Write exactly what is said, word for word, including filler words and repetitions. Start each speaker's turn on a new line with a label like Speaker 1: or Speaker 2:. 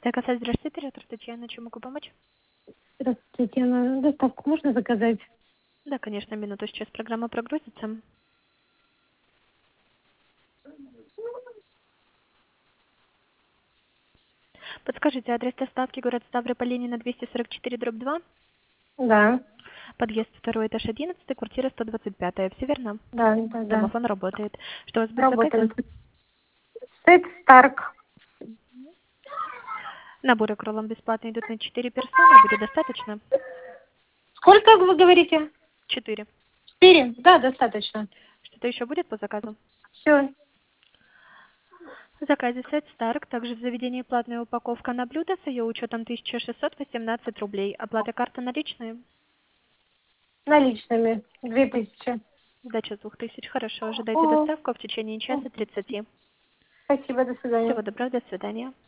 Speaker 1: Заказать, здравствуйте, оператор Татьяна, чем могу помочь?
Speaker 2: Здравствуйте, Татьяна. Доставку можно заказать?
Speaker 1: Да, конечно, минуту, сейчас программа прогрузится. Подскажите, адрес доставки, город Ставрополь, Ленина, двести сорок четыре, дробь два,
Speaker 2: Да,
Speaker 1: подъезд второй этаж одиннадцать, квартира сто двадцать пять, все верно?
Speaker 2: да, да, да.
Speaker 1: Домофон работает. Что у вас будет заказать?
Speaker 2: Работает. Сет Старк.
Speaker 1: Наборы к роллам бесплатно идут на четыре персоны, будет достаточно?
Speaker 2: Сколько вы говорите?
Speaker 1: четыре.
Speaker 2: Четыре? Да, достаточно.
Speaker 1: Что-то еще будет по заказу?
Speaker 2: Все.
Speaker 1: В заказе сет Старк, также в заведении платная упаковка на блюдо с ее учетом тысяча шестьсот восемнадцать рублей. Оплата карты наличные?
Speaker 2: Наличными. Две тысячи.
Speaker 1: Сдача двух тысяч. Хорошо, ожидайте
Speaker 2: О,
Speaker 1: доставку в течение часа тридцати.
Speaker 2: спасибо, до свидания.
Speaker 1: Всего доброго, до свидания.